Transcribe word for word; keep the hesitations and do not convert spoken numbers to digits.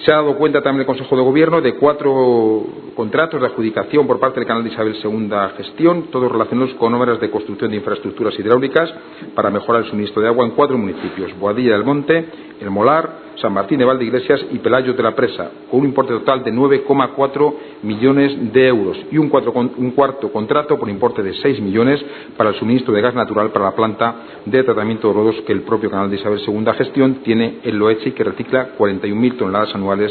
Se ha dado cuenta también el Consejo de Gobierno de cuatro contratos de adjudicación por parte del Canal de Isabel segunda Gestión, todos relacionados con obras de construcción de infraestructuras hidráulicas para mejorar el suministro de agua en cuatro municipios: Boadilla del Monte, El Molar, San Martín de Valdeiglesias y Pelayos de la Presa, con un importe total de nueve coma cuatro millones de euros y un, cuatro, un cuarto contrato por importe de seis millones para el suministro de gas natural para la planta de tratamiento de lodos que el propio Canal de Isabel segunda Gestión tiene en Loeche y que recicla cuarenta y un mil toneladas anuales